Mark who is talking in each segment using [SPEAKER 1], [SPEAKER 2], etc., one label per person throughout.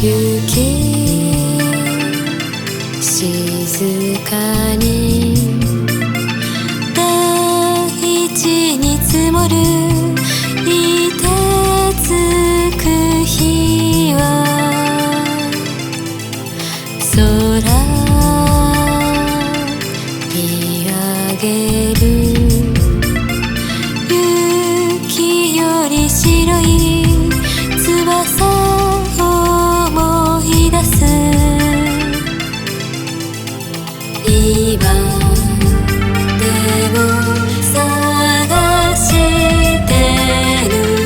[SPEAKER 1] 行き静かに大地に積もる凍てつく日は空見上げる雪より白い翼を思い出す今でも探してる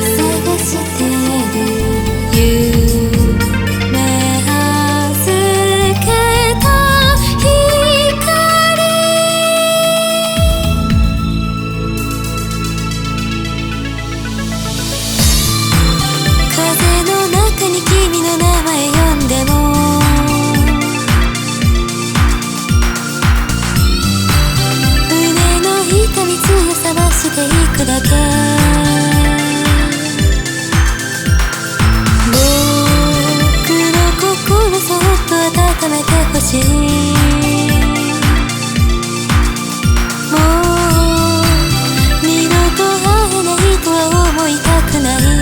[SPEAKER 1] 夢預けた光風の中に君の名前呼んでも胸の痛み強さ増していくだけ僕の心そっと温めてほしいもう二度と会えないとは思いたくない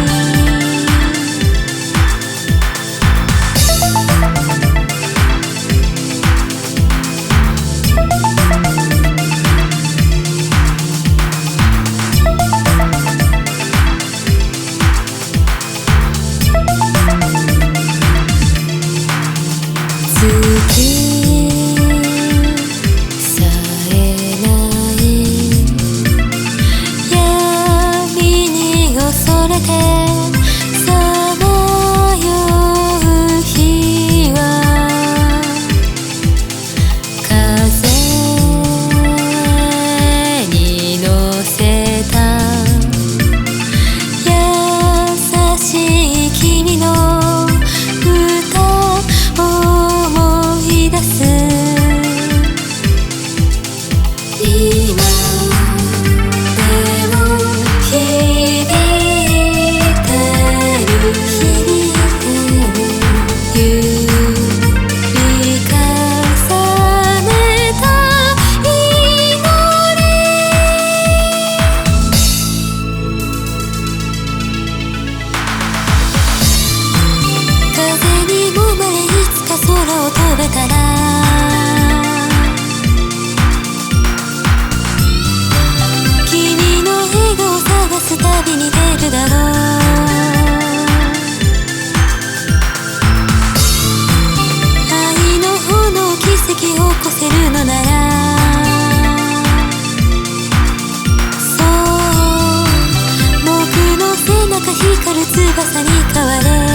[SPEAKER 1] さえない闇に恐れてさまよう日は風に乗せた優しい君の歌思い出す今でも響いてる指重ねた祈り風に揉まれいつか空を飛べたら君の笑顔探す旅に出るだろう愛の炎奇跡を起こせるのならそう僕の背中光る翼に変われ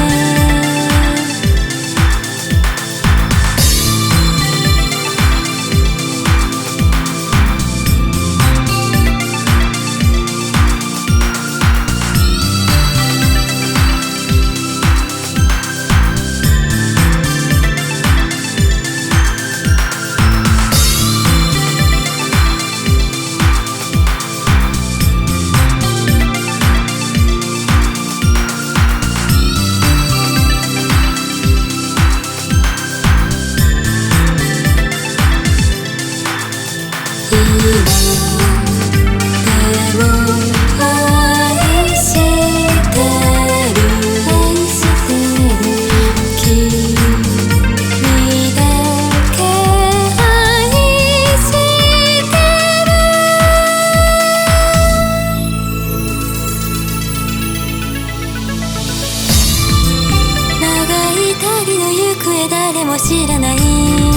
[SPEAKER 1] 誰も知らない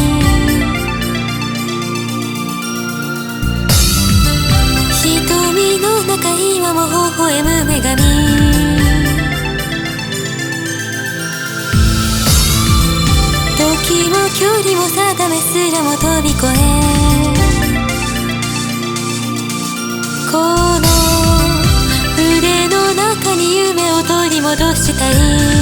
[SPEAKER 1] 瞳の中今も微笑む女神時も距離も定めすらも飛び越えこの腕の中に夢を取り戻したい